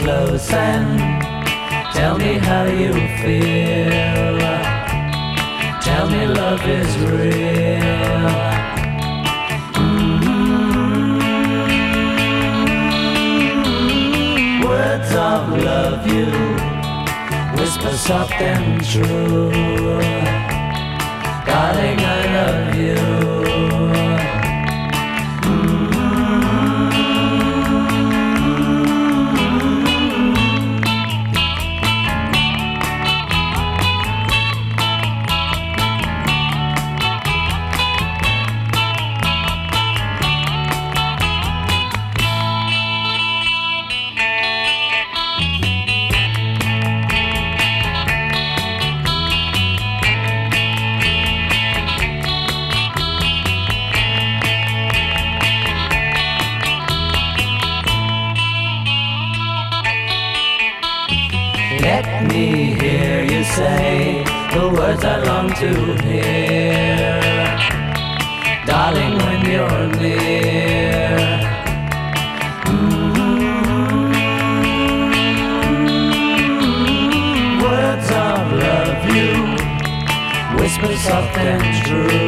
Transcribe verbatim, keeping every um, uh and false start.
close and tell me how you feel. Tell me love is real. Mm-hmm. Words of love you whisper soft and true. Darling, I love you. Let me hear you say the words I long to hear. Darling, when you're near. Mm-hmm. Words of love you whisper soft and true.